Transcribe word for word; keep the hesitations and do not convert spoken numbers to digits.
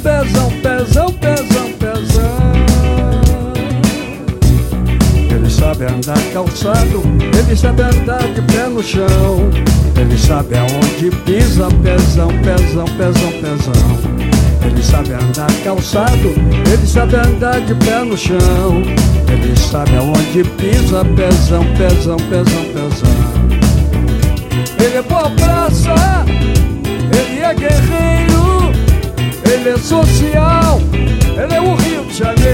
pezão, pezão, pezão, pezão. Ele sabe andar calçado, ele sabe andar de pé no chão. Ele sabe aonde pisa, pezão, pezão, pezão, pezão. Ele sabe andar calçado, ele sabe andar de pé no chão. Ele sabe aonde pisa, pezão, pezão, pezão, pezão. Ele é boa praça, ele é guerreiro, ele é social, ele é o Rio de Janeiro.